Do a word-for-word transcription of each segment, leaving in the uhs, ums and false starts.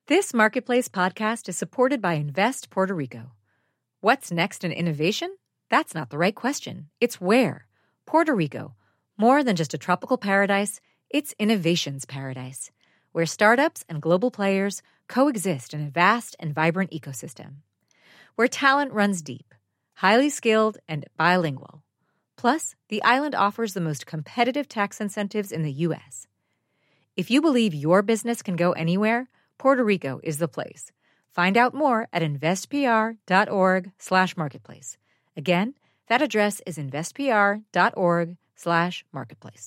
This Marketplace podcast is supported by Invest Puerto Rico. What's next in innovation? That's not the right question. It's where. Puerto Rico. More than just a tropical paradise, it's innovation's paradise, where startups and global players coexist in a vast and vibrant ecosystem. Where talent runs deep, highly skilled, and bilingual. Plus, the island offers the most competitive tax incentives in the U S. If you believe your business can go anywhere, Puerto Rico is the place. Find out more at investpr.org slash marketplace. Again, that address is investpr.org slash marketplace.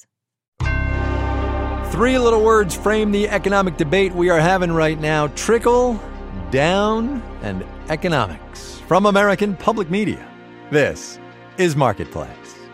Three little words frame the economic debate we are having right now: trickle, down, and economics. From American Public Media, this is Marketplace.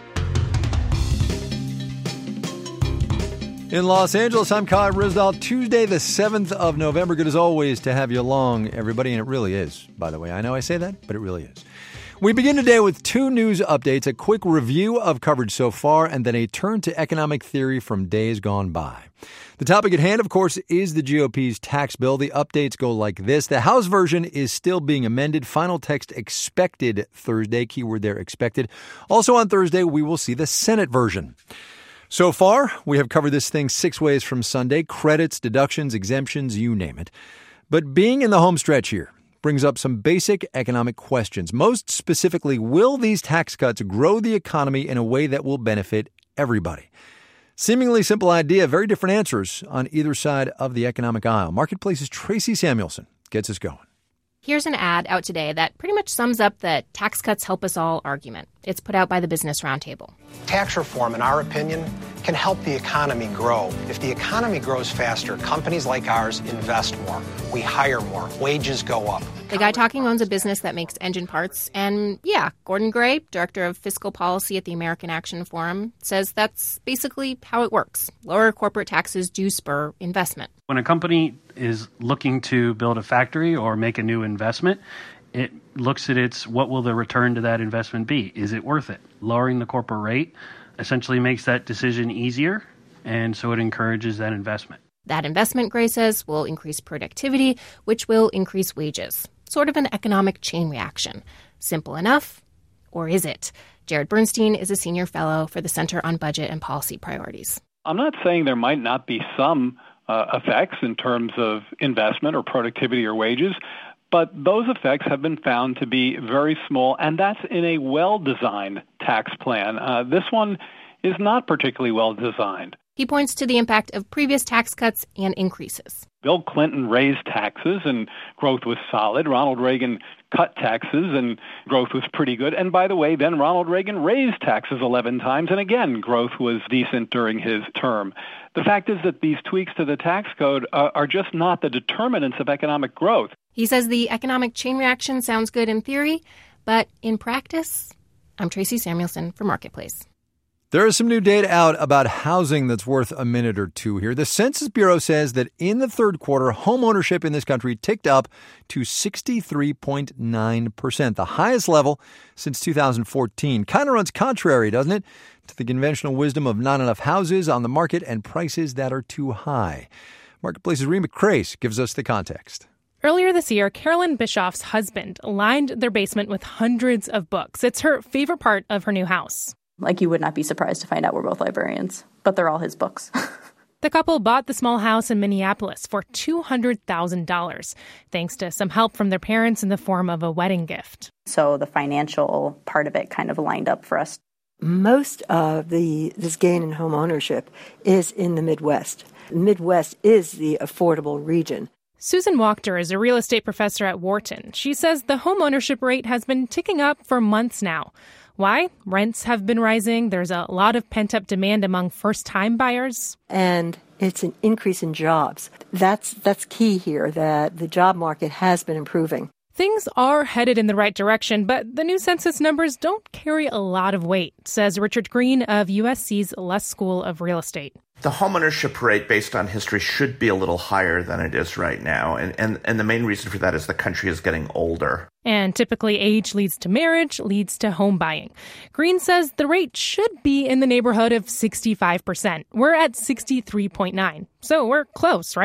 In Los Angeles, I'm Kai Ryssdal. Tuesday, the seventh of November. Good as always to have you along, everybody. And it really is, by the way. I know I say that, but it really is. We begin today with two news updates, a quick review of coverage so far, and then a turn to economic theory from days gone by. The topic at hand, of course, is the G O P's tax bill. The updates go like this. The House version is still being amended. Final text expected Thursday. Keyword there, expected. Also on Thursday, we will see the Senate version. So far, we have covered this thing six ways from Sunday: credits, deductions, exemptions, you name it. But being in the home stretch here brings up some basic economic questions. Most specifically, will these tax cuts grow the economy in a way that will benefit everybody? Seemingly simple idea, very different answers on either side of the economic aisle. Marketplace's Tracy Samuelson gets us going. Here's an ad out today that pretty much sums up the tax cuts help us all argument. It's put out by the Business Roundtable. Tax reform, in our opinion, can help the economy grow. If the economy grows faster, companies like ours invest more. We hire more. Wages go up. The guy talking owns a business that makes engine parts. And yeah, Gordon Gray, director of fiscal policy at the American Action Forum, says that's basically how it works. Lower corporate taxes do spur investment. When a company is looking to build a factory or make a new investment, it looks at its what will the return to that investment be? Is it worth it? Lowering the corporate rate essentially makes that decision easier, and so it encourages that investment. That investment, Gray says, will increase productivity, which will increase wages. Sort of an economic chain reaction. Simple enough, or is it? Jared Bernstein is a senior fellow for the Center on Budget and Policy Priorities. I'm not saying there might not be some uh, effects in terms of investment or productivity or wages, but those effects have been found to be very small, and that's in a well-designed tax plan. Uh, this one is not particularly well-designed. He points to the impact of previous tax cuts and increases. Bill Clinton raised taxes and growth was solid. Ronald Reagan cut taxes and growth was pretty good. And by the way, then Ronald Reagan raised taxes eleven times, and again, growth was decent during his term. The fact is that these tweaks to the tax code uh, are just not the determinants of economic growth. He says the economic chain reaction sounds good in theory, but in practice, I'm Tracy Samuelson for Marketplace. There is some new data out about housing that's worth a minute or two here. The Census Bureau says that in the third quarter, home ownership in this country ticked up to sixty-three point nine percent, the highest level since two thousand fourteen. Kind of runs contrary, doesn't it, to the conventional wisdom of not enough houses on the market and prices that are too high. Marketplace's Rima Crace gives us the context. Earlier this year, Carolyn Bischoff's husband lined their basement with hundreds of books. It's her favorite part of her new house. Like, you would not be surprised to find out we're both librarians, but they're all his books. The couple bought the small house in Minneapolis for two hundred thousand dollars, thanks to some help from their parents in the form of a wedding gift. So the financial part of it kind of lined up for us. Most of the this gain in home ownership is in the Midwest. Midwest is the affordable region. Susan Wachter is a real estate professor at Wharton. She says the home ownership rate has been ticking up for months now. Why? Rents have been rising. There's a lot of pent-up demand among first-time buyers. And it's an increase in jobs. That's that's key here, that the job market has been improving. Things are headed in the right direction, but the new census numbers don't carry a lot of weight, says Richard Green of U S C's Luss School of Real Estate. The homeownership rate based on history should be a little higher than it is right now. And, and, and the main reason for that is the country is getting older. And typically age leads to marriage, leads to home buying. Green says the rate should be in the neighborhood of sixty-five percent. We're at sixty-three point nine. So we're close, right?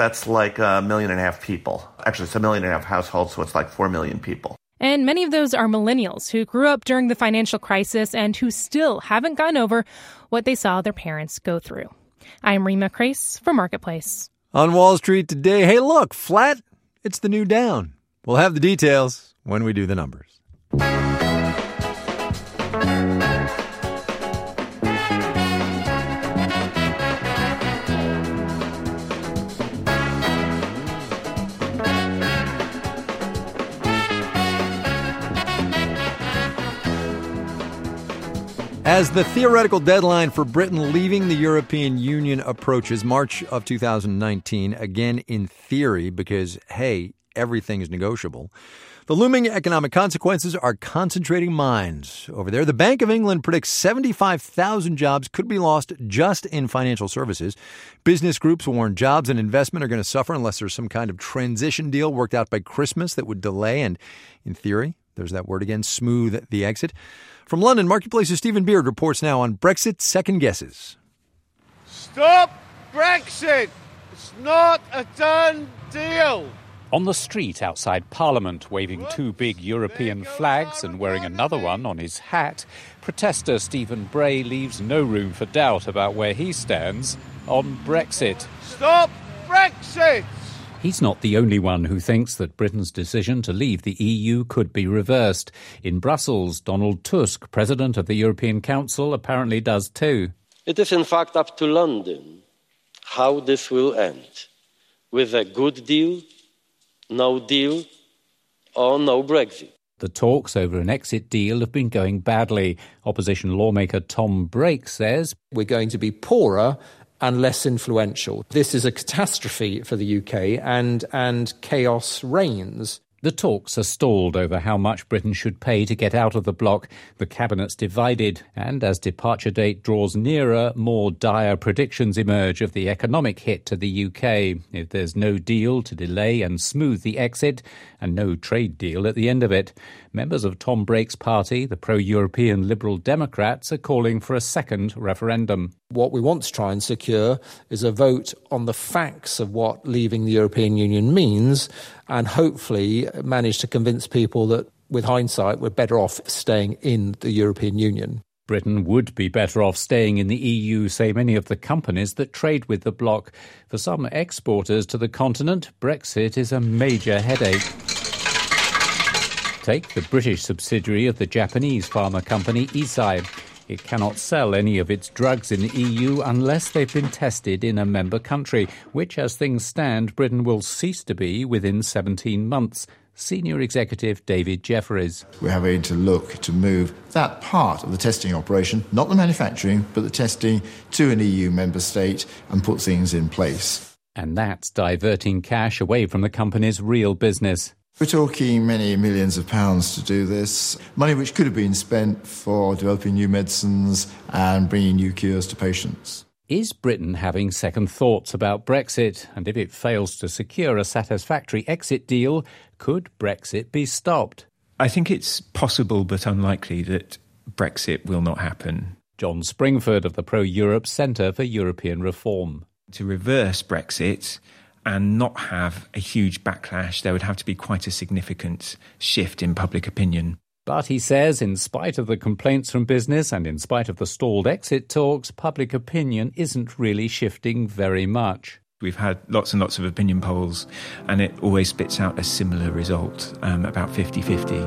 That's like a million and a half people. Actually, it's a million and a half households, so it's like four million people. And many of those are millennials who grew up during the financial crisis and who still haven't gotten over what they saw their parents go through. I'm Rima Crace for Marketplace. On Wall Street today, hey, look, flat, it's the new down. We'll have the details when we do the numbers. As the theoretical deadline for Britain leaving the European Union approaches, March of two thousand nineteen, again in theory, because, hey, everything is negotiable, the looming economic consequences are concentrating minds over there. The Bank of England predicts seventy-five thousand jobs could be lost just in financial services. Business groups warn jobs and investment are going to suffer unless there's some kind of transition deal worked out by Christmas that would delay and, in theory, there's that word again, smooth the exit. From London, Marketplace's Stephen Beard reports now on Brexit second guesses. Stop Brexit! It's not a done deal! On the street outside Parliament, waving two big European flags and wearing another one on his hat, protester Stephen Bray leaves no room for doubt about where he stands on Brexit. Stop Brexit! He's not the only one who thinks that Britain's decision to leave the E U could be reversed. In Brussels, Donald Tusk, President of the European Council, apparently does too. It is in fact up to London how this will end. With a good deal, no deal, or no Brexit. The talks over an exit deal have been going badly. Opposition lawmaker Tom Brake says, "We're going to be poorer and less influential. This is a catastrophe for the U K, and and chaos reigns." The talks are stalled over how much Britain should pay to get out of the bloc. The cabinet's divided, and as departure date draws nearer, more dire predictions emerge of the economic hit to the U K if there's no deal to delay and smooth the exit, and no trade deal at the end of it. Members of Tom Brake's party, the pro-European Liberal Democrats, are calling for a second referendum. What we want to try and secure is a vote on the facts of what leaving the European Union means, and hopefully manage to convince people that, with hindsight, we're better off staying in the European Union. Britain would be better off staying in the E U, say many of the companies that trade with the bloc. For some exporters to the continent, Brexit is a major headache. Take the British subsidiary of the Japanese pharma company Eisai. It cannot sell any of its drugs in the E U unless they've been tested in a member country, which, as things stand, Britain will cease to be within seventeen months. Senior Executive David Jeffries. We're having to look to move that part of the testing operation, not the manufacturing, but the testing, to an E U member state and put things in place. And that's diverting cash away from the company's real business. We're talking many millions of pounds to do this, money which could have been spent for developing new medicines and bringing new cures to patients. Is Britain having second thoughts about Brexit? And if it fails to secure a satisfactory exit deal, could Brexit be stopped? I think it's possible but unlikely that Brexit will not happen. John Springford of the Pro-Europe Centre for European Reform. To reverse Brexit and not have a huge backlash, there would have to be quite a significant shift in public opinion. But he says, in spite of the complaints from business and in spite of the stalled exit talks, public opinion isn't really shifting very much. We've had lots and lots of opinion polls, and it always spits out a similar result, um, about fifty-fifty.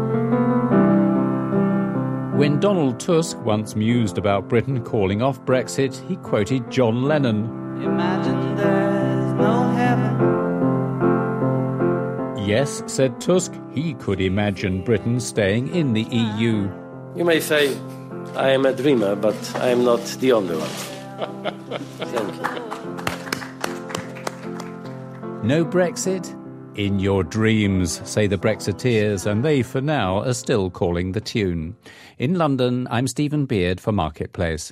When Donald Tusk once mused about Britain calling off Brexit, he quoted John Lennon. Imagine there's no heaven. Yes, said Tusk, he could imagine Britain staying in the E U. You may say I am a dreamer, but I am not the only one. Thank you. No Brexit? In your dreams, say the Brexiteers, and they, for now, are still calling the tune. In London, I'm Stephen Beard for Marketplace.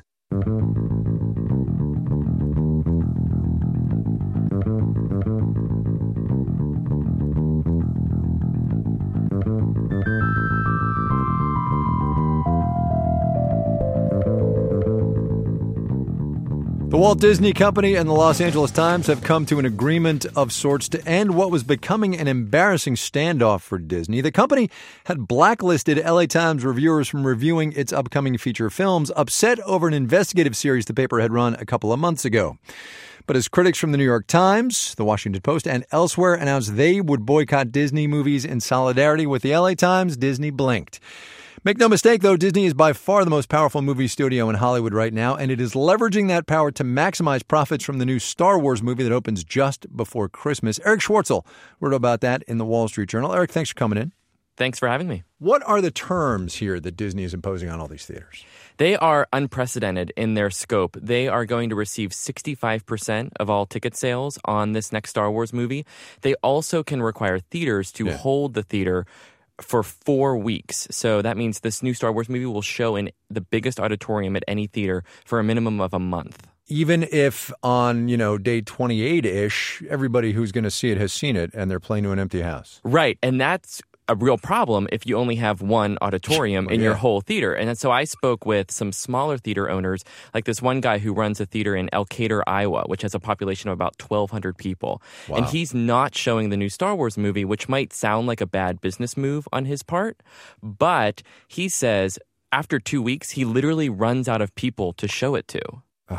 The Walt Disney Company and the Los Angeles Times have come to an agreement of sorts to end what was becoming an embarrassing standoff for Disney. The company had blacklisted L A Times reviewers from reviewing its upcoming feature films, upset over an investigative series the paper had run a couple of months ago. But as critics from the New York Times, the Washington Post, and elsewhere announced they would boycott Disney movies in solidarity with the L A Times, Disney blinked. Make no mistake, though, Disney is by far the most powerful movie studio in Hollywood right now, and it is leveraging that power to maximize profits from the new Star Wars movie that opens just before Christmas. Eric Schwartzel wrote about that in the Wall Street Journal. Eric, thanks for coming in. Thanks for having me. What are the terms here that Disney is imposing on all these theaters? They are unprecedented in their scope. They are going to receive sixty-five percent of all ticket sales on this next Star Wars movie. They also can require theaters to yeah. hold the theater for four weeks. So that means this new Star Wars movie will show in the biggest auditorium at any theater for a minimum of a month. Even if on, you know, day twenty-eight-ish, everybody who's going to see it has seen it and they're playing to an empty house. Right. And that's a real problem if you only have one auditorium in yeah. your whole theater. And so I spoke with some smaller theater owners, like this one guy who runs a theater in Elkader, Iowa, which has a population of about twelve hundred people. Wow. And he's not showing the new Star Wars movie, which might sound like a bad business move on his part. But he says after two weeks, he literally runs out of people to show it to.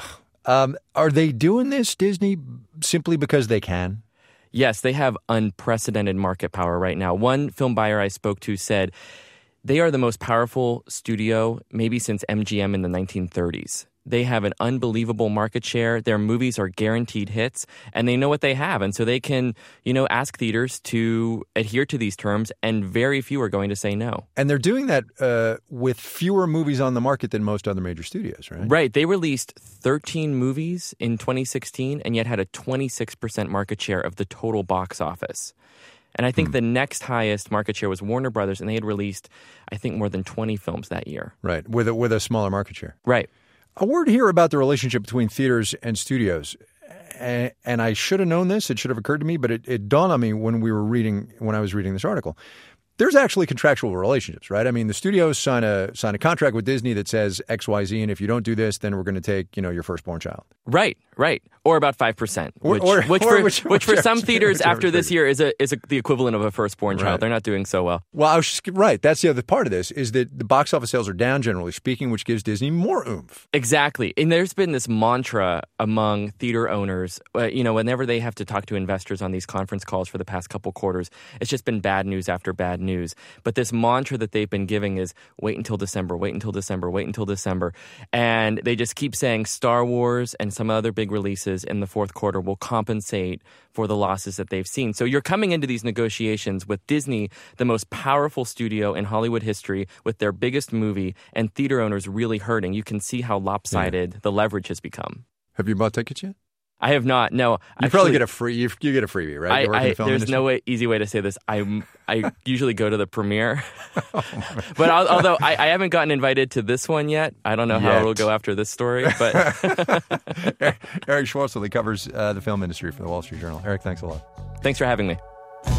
Um, are they doing this, Disney, simply because they can? Yes, they have unprecedented market power right now. One film buyer I spoke to said they are the most powerful studio maybe since M G M in the nineteen thirties. They have an unbelievable market share. Their movies are guaranteed hits, and they know what they have. And so they can, you know, ask theaters to adhere to these terms, and very few are going to say no. And they're doing that uh, with fewer movies on the market than most other major studios, right? Right. They released thirteen movies in twenty sixteen and yet had a twenty-six percent market share of the total box office. And I think hmm. the next highest market share was Warner Brothers, and they had released, I think, more than twenty films that year. Right, with a, with a smaller market share. Right. A word here about the relationship between theaters and studios. And, and I should have known this. It should have occurred to me, but it, it dawned on me when we were reading, when I was reading this article. There's actually contractual relationships, right? I mean, the studios sign a sign a contract with Disney that says X, Y, Z, and if you don't do this, then we're going to take, you know, your firstborn child. Right, right. Or about five percent, which, or, or, which, or for, which, which for some theaters whichever after this year is a is a, the equivalent of a firstborn child. Right. They're not doing so well. Well, I was just, right. That's the other part of this, is that the box office sales are down, generally speaking, which gives Disney more oomph. Exactly. And there's been this mantra among theater owners, uh, you know, whenever they have to talk to investors on these conference calls for the past couple quarters, it's just been bad news after bad news. But this mantra that they've been giving is wait until December, wait until December, wait until December. And they just keep saying Star Wars and some other big releases in the fourth quarter will compensate for the losses that they've seen. So you're coming into these negotiations with Disney, the most powerful studio in Hollywood history, with their biggest movie, and theater owners really hurting. You can see how lopsided yeah. the leverage has become. Have you bought tickets yet? I have not. No, you actually, probably get a free. You, you get a freebie, right? I, you work I, in the film there's industry? no way, easy way to say this. I I usually go to the premiere, but I'll, although I, I haven't gotten invited to this one yet, I don't know yet. how it'll go after this story. But Eric Schwartzel, he covers uh, the film industry for the Wall Street Journal. Eric, thanks a lot. Thanks for having me.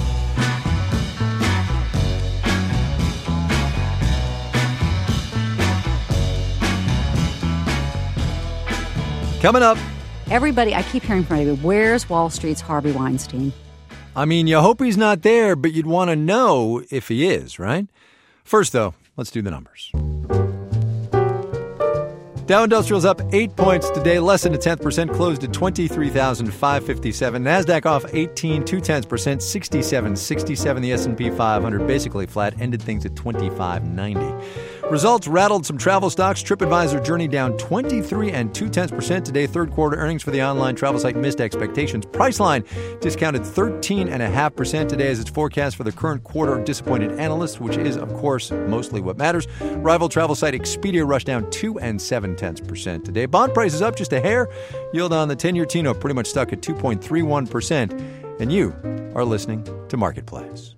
Coming up. Everybody, I keep hearing from everybody, where's Wall Street's Harvey Weinstein? I mean, you hope he's not there, but you'd want to know if he is, right? First, though, let's do the numbers. Dow Industrial's up eight points today, less than a tenth percent, closed at twenty-three thousand five hundred fifty-seven. NASDAQ off eighteen, two tenths percent, sixty-seven sixty-seven. The S and P five hundred basically flat, ended things at twenty-five ninety. Results rattled some travel stocks. TripAdvisor Journey down twenty-three and two tenths percent today. Third quarter earnings for the online travel site missed expectations. Priceline discounted thirteen and a half percent today as its forecast for the current quarter disappointed analysts, which is, of course, mostly what matters. Rival travel site Expedia rushed down two and seven tenths percent today. Bond prices up just a hair. Yield on the ten-year T-note pretty much stuck at two point three one percent. And you are listening to Marketplace.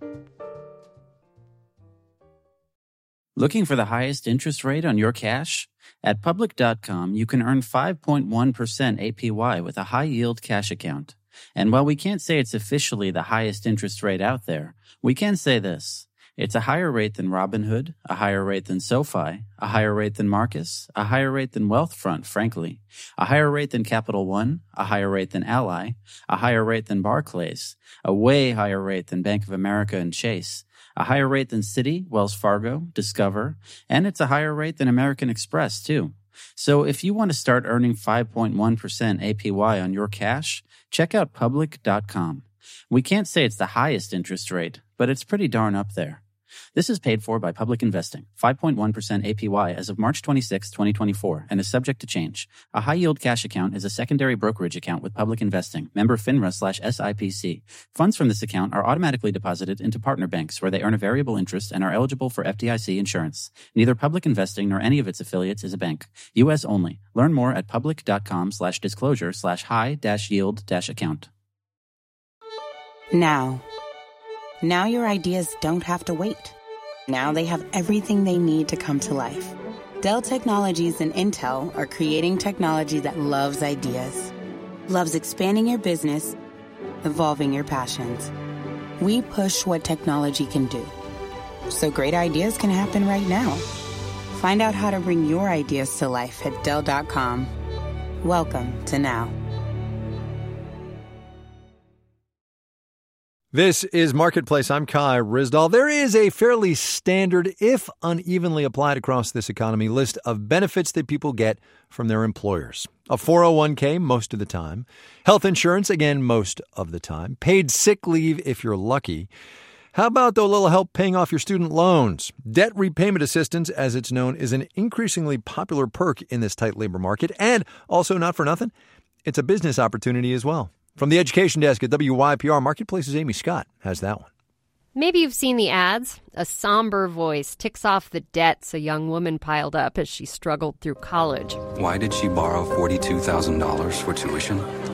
Looking for the highest interest rate on your cash? At Public dot com, you can earn five point one percent A P Y with a high-yield cash account. And while we can't say it's officially the highest interest rate out there, we can say this. It's a higher rate than Robinhood, a higher rate than SoFi, a higher rate than Marcus, a higher rate than Wealthfront, frankly, a higher rate than Capital One, a higher rate than Ally, a higher rate than Barclays, a way higher rate than Bank of America and Chase, a higher rate than Citi, Wells Fargo, Discover, and it's a higher rate than American Express, too. So if you want to start earning five point one percent A P Y on your cash, check out public dot com. We can't say it's the highest interest rate, but it's pretty darn up there. This is paid for by Public Investing, five point one percent A P Y as of March twenty-sixth, twenty twenty-four, and is subject to change. A high-yield cash account is a secondary brokerage account with Public Investing, member FINRA slash S I P C. Funds from this account are automatically deposited into partner banks where they earn a variable interest and are eligible for F D I C insurance. Neither Public Investing nor any of its affiliates is a bank. U S only. Learn more at public dot com slash disclosure slash high dash yield dash account. Now. Now your ideas don't have to wait. Now they have everything they need to come to life. Dell Technologies and Intel are creating technology that loves ideas, loves expanding your business, evolving your passions. We push what technology can do, so great ideas can happen right now. Find out how to bring your ideas to life at Dell dot com. Welcome to Now. This is Marketplace. I'm Kai Ryssdal. There is a fairly standard, if unevenly applied across this economy, list of benefits that people get from their employers. A four oh one k most of the time. Health insurance, again, most of the time. Paid sick leave if you're lucky. How about, though, a little help paying off your student loans? Debt repayment assistance, as it's known, is an increasingly popular perk in this tight labor market. And also, not for nothing, it's a business opportunity as well. From the Education Desk at W Y P R, Marketplace's Amy Scott has that one. Maybe you've seen the ads. A somber voice ticks off the debts a young woman piled up as she struggled through college. Why did she borrow forty-two thousand dollars for tuition?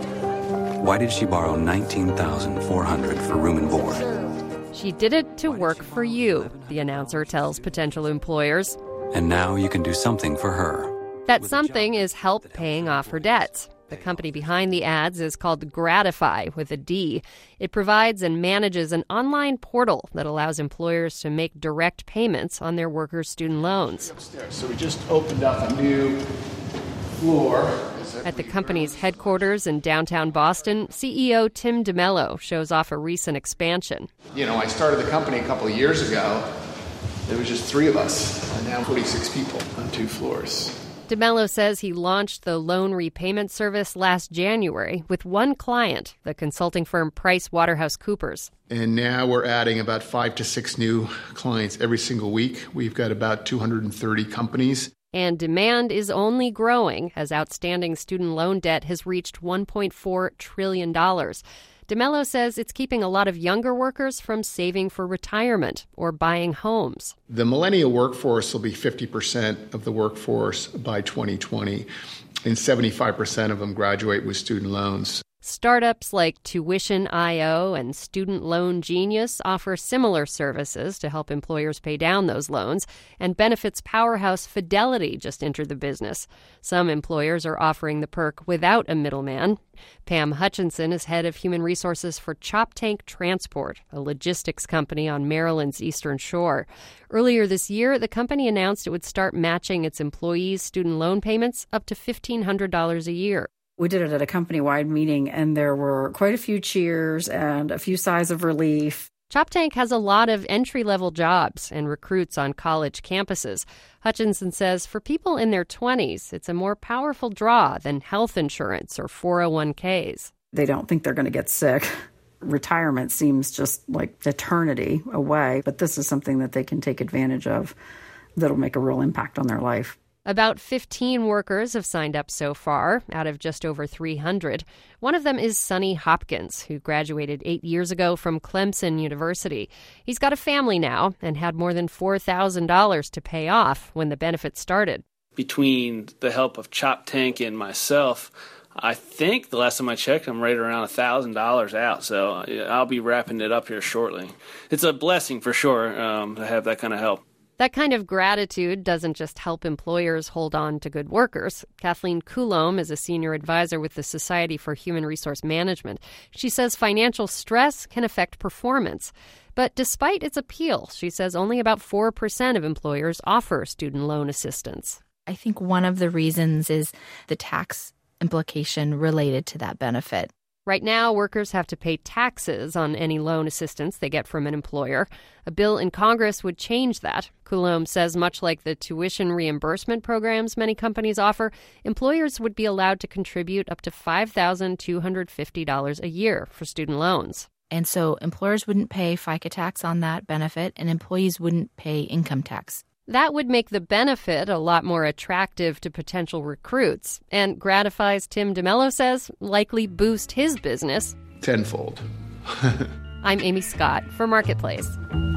Why did she borrow nineteen thousand four hundred dollars for room and board? She did it to work for you, the announcer tells potential employers. And now you can do something for her. That something is help paying off her debts. The company behind the ads is called Gratify, with a D. It provides and manages an online portal that allows employers to make direct payments on their workers' student loans. So we just opened up a new floor. At the company's headquarters in downtown Boston, C E O Tim DeMello shows off a recent expansion. You know, I started the company a couple of years ago. There was just three of us, and now forty-six people on two floors. DeMello says he launched the loan repayment service last January with one client, the consulting firm Price Waterhouse Coopers. And now we're adding about five to six new clients every single week. We've got about two hundred thirty companies. And demand is only growing as outstanding student loan debt has reached one point four trillion dollars. DeMello says it's keeping a lot of younger workers from saving for retirement or buying homes. The millennial workforce will be fifty percent of the workforce by twenty twenty, and seventy-five percent of them graduate with student loans. Startups like Tuition dot I O and Student Loan Genius offer similar services to help employers pay down those loans, and benefits powerhouse Fidelity just entered the business. Some employers are offering the perk without a middleman. Pam Hutchinson is head of human resources for Choptank Transport, a logistics company on Maryland's Eastern Shore. Earlier this year, the company announced it would start matching its employees' student loan payments up to fifteen hundred dollars a year. We did it at a company-wide meeting, and there were quite a few cheers and a few sighs of relief. Choptank has a lot of entry-level jobs and recruits on college campuses. Hutchinson says for people in their twenties, it's a more powerful draw than health insurance or four oh one k's. They don't think they're going to get sick. Retirement seems just like eternity away, but this is something that they can take advantage of that'll make a real impact on their life. About fifteen workers have signed up so far, out of just over three hundred. One of them is Sonny Hopkins, who graduated eight years ago from Clemson University. He's got a family now and had more than four thousand dollars to pay off when the benefit started. Between the help of Choptank and myself, I think the last time I checked, I'm right around one thousand dollars out, so I'll be wrapping it up here shortly. It's a blessing for sure um, to have that kind of help. That kind of gratitude doesn't just help employers hold on to good workers. Kathleen Coulombe is a senior advisor with the Society for Human Resource Management. She says financial stress can affect performance. But despite its appeal, she says only about four percent of employers offer student loan assistance. I think one of the reasons is the tax implication related to that benefit. Right now, workers have to pay taxes on any loan assistance they get from an employer. A bill in Congress would change that. Coulombe says much like the tuition reimbursement programs many companies offer, employers would be allowed to contribute up to five thousand two hundred fifty dollars a year for student loans. And so employers wouldn't pay FICA tax on that benefit, and employees wouldn't pay income tax. That would make the benefit a lot more attractive to potential recruits and gratifies, Tim DeMello says, likely boost his business tenfold. I'm Amy Scott for Marketplace.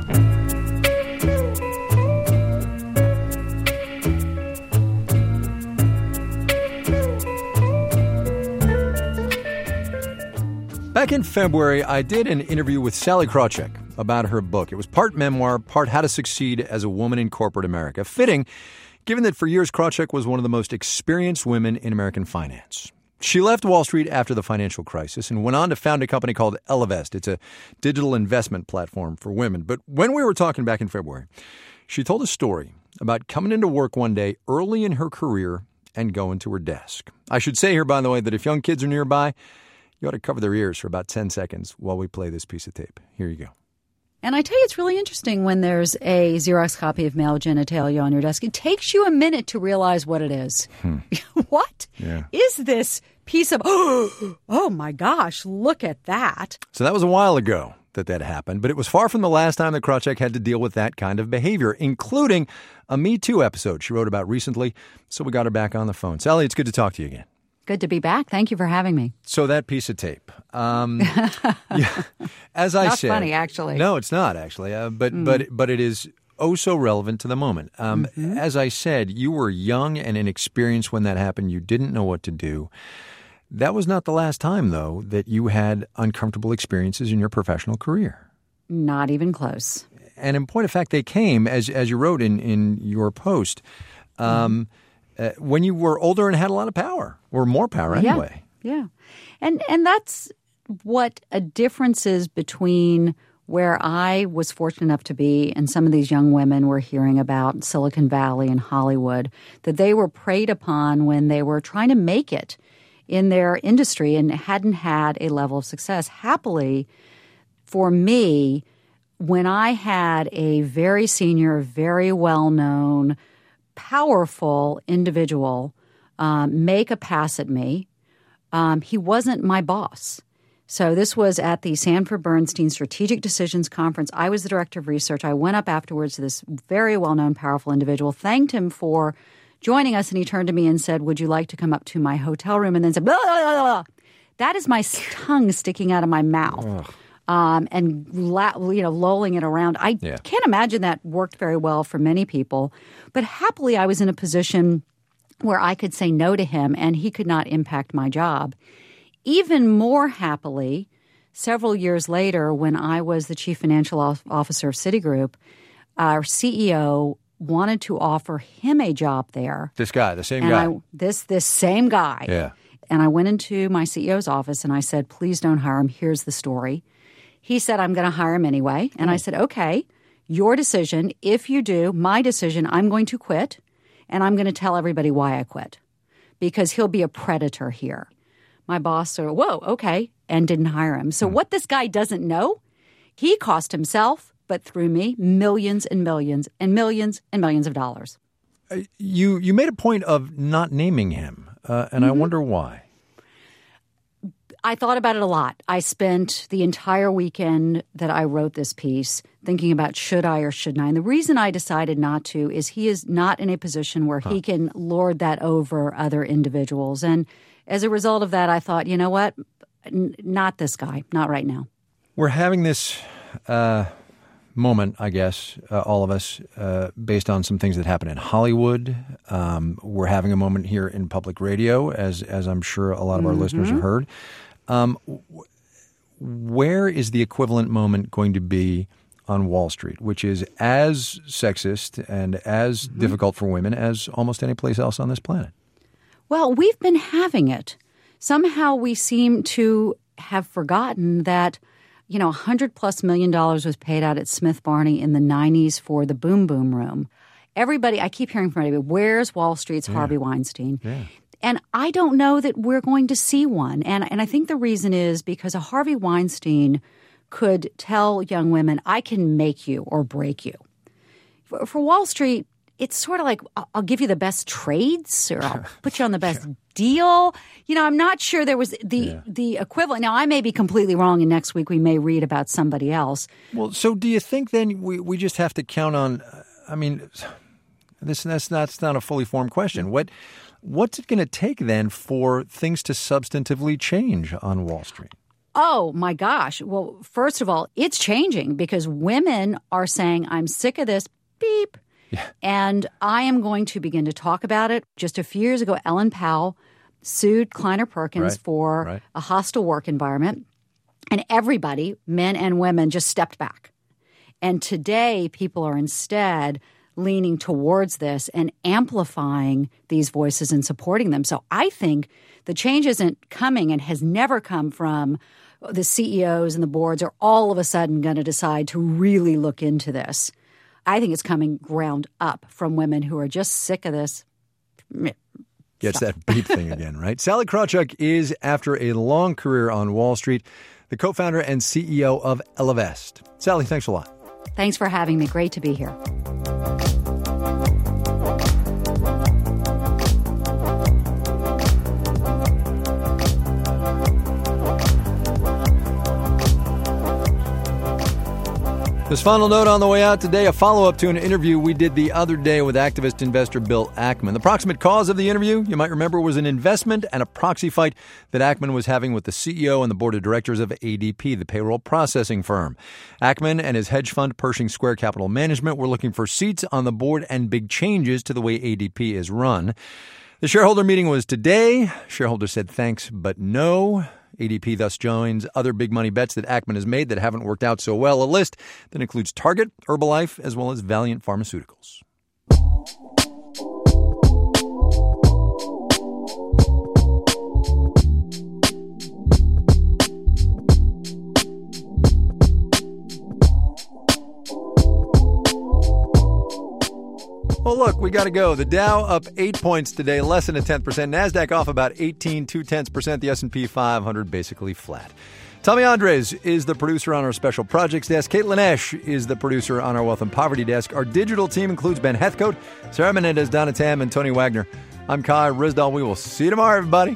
Back in February, I did an interview with Sallie Krawcheck about her book. It was part memoir, part how to succeed as a woman in corporate America. Fitting, given that for years Krawcheck was one of the most experienced women in American finance. She left Wall Street after the financial crisis and went on to found a company called Ellevest. It's a digital investment platform for women. But when we were talking back in February, she told a story about coming into work one day early in her career and going to her desk. I should say here, by the way, that if young kids are nearby, you ought to cover their ears for about ten seconds while we play this piece of tape. Here you go. And I tell you, it's really interesting when there's a Xerox copy of male genitalia on your desk. It takes you a minute to realize what it is. Hmm. What yeah. is this piece of, oh my gosh, look at that. So that was a while ago that that happened, but it was far from the last time that Krawcheck had to deal with that kind of behavior, including a Me Too episode she wrote about recently. So we got her back on the phone. Sallie, it's good to talk to you again. Good to be back. Thank you for having me. So that piece of tape, um, yeah, as I not said, funny actually. No, it's not actually, uh, but Mm. but but it is oh so relevant to the moment. Um, Mhm. As I said, you were young and inexperienced when that happened. You didn't know what to do. That was not the last time, though, that you had uncomfortable experiences in your professional career. Not even close. And in point of fact, they came as as you wrote in in your post. Um, Mm. Uh, when you were older and had a lot of power, or more power anyway. Yeah, yeah. And, and that's what a difference is between where I was fortunate enough to be and some of these young women were hearing about Silicon Valley and Hollywood, that they were preyed upon when they were trying to make it in their industry and hadn't had a level of success. Happily, for me, when I had a very senior, very well-known, powerful individual um, make a pass at me, um, he wasn't my boss. So this was at the Sanford Bernstein Strategic Decisions Conference. I was the director of research. I went up afterwards to this very well-known, powerful individual, thanked him for joining us, and he turned to me and said, would you like to come up to my hotel room? And then said, blah, blah, blah, blah. That is my tongue sticking out of my mouth. Ugh. Um, and la- you know, lolling it around. I Yeah. can't imagine that worked very well for many people. But happily, I was in a position where I could say no to him, and he could not impact my job. Even more happily, several years later, when I was the chief financial officer of Citigroup, our C E O wanted to offer him a job there. This guy, the same and guy. I, this this same guy. Yeah. And I went into my C E O's office and I said, please don't hire him. Here's the story. He said, I'm going to hire him anyway. And I said, okay, your decision. If you do, my decision, I'm going to quit. And I'm going to tell everybody why I quit. Because he'll be a predator here. My boss said, whoa, okay, and didn't hire him. So what this guy doesn't know, he cost himself, but through me, millions and millions and millions and millions of dollars. Uh, you you made a point of not naming him, uh, and Mm-hmm. I wonder why. I thought about it a lot. I spent the entire weekend that I wrote this piece thinking about should I or shouldn't I. And the reason I decided not to is he is not in a position where huh. he can lord that over other individuals. And as a result of that, I thought, you know what? N- not this guy. Not right now. We're having this uh, moment, I guess, uh, all of us, uh, based on some things that happen in Hollywood. Um, we're having a moment here in public radio, as as I'm sure a lot of our Mm-hmm. listeners have heard. Um, where is the equivalent moment going to be on Wall Street, which is as sexist and as mm-hmm. difficult for women as almost any place else on this planet. Well, we've been having it. Somehow we seem to have forgotten that, you know, one hundred plus million dollars was paid out at Smith Barney in the nineties for the Boom Boom Room. Everybody, I keep hearing from everybody, where's Wall Street's yeah. Harvey Weinstein? Yeah. And I don't know that we're going to see one. And, and I think the reason is because a Harvey Weinstein could tell young women, I can make you or break you. For, for Wall Street, it's sort of like, I'll give you the best trades or I'll put you on the best yeah. deal. You know, I'm not sure there was the yeah. the equivalent. Now, I may be completely wrong, and next week we may read about somebody else. Well, so do you think then we, we just have to count on, I mean, this that's, that's not a fully formed question. What What's it going to take then for things to substantively change on Wall Street? Oh, my gosh. Well, first of all, it's changing because women are saying, I'm sick of this, beep. Yeah. And I am going to begin to talk about it. Just a few years ago, Ellen Powell sued Kleiner Perkins right. for right. a hostile work environment. And everybody, men and women, just stepped back. And today, people are instead leaning towards this and amplifying these voices and supporting them. So I think the change isn't coming and has never come from the C E Os and the boards are all of a sudden going to decide to really look into this. I think it's coming ground up from women who are just sick of this. Gets that beep thing again, right? Sallie Krawcheck is, after a long career on Wall Street, the co-founder and C E O of Ellevest. Sallie, thanks a lot. Thanks for having me. Great to be here. This final note on the way out today, a follow-up to an interview we did the other day with activist investor Bill Ackman. The proximate cause of the interview, you might remember, was an investment and a proxy fight that Ackman was having with the C E O and the board of directors of A D P, the payroll processing firm. Ackman and his hedge fund, Pershing Square Capital Management, were looking for seats on the board and big changes to the way A D P is run. The shareholder meeting was today. Shareholders said thanks, but no. A D P thus joins other big money bets that Ackman has made that haven't worked out so well, a list that includes Target, Herbalife, as well as Valiant Pharmaceuticals. Well, look, we got to go. The Dow up eight points today, less than a tenth percent. NASDAQ off about eighteen, two-tenths percent. The S and P five hundred basically flat. Tommy Andres is the producer on our special projects desk. Caitlin Esch is the producer on our wealth and poverty desk. Our digital team includes Ben Heathcote, Sarah Menendez, Donna Tam, and Tony Wagner. I'm Kai Ryssdal. We will see you tomorrow, everybody.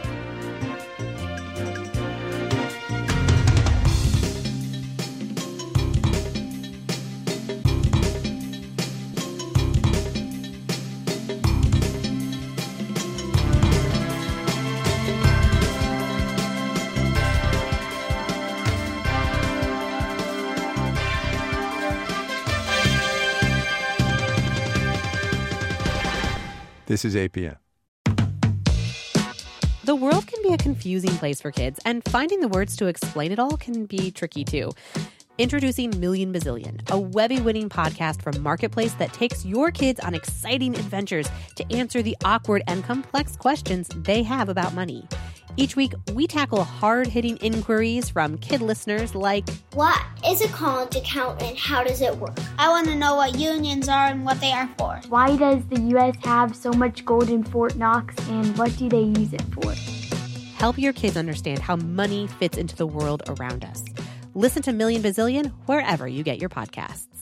This is A P M. The world can be a confusing place for kids, and finding the words to explain it all can be tricky too. Introducing Million Bazillion, a Webby-winning podcast from Marketplace that takes your kids on exciting adventures to answer the awkward and complex questions they have about money. Each week, we tackle hard-hitting inquiries from kid listeners like, what is a college account and how does it work? I want to know what unions are and what they are for. Why does the U S have so much gold in Fort Knox and what do they use it for? Help your kids understand how money fits into the world around us. Listen to Million Bazillion wherever you get your podcasts.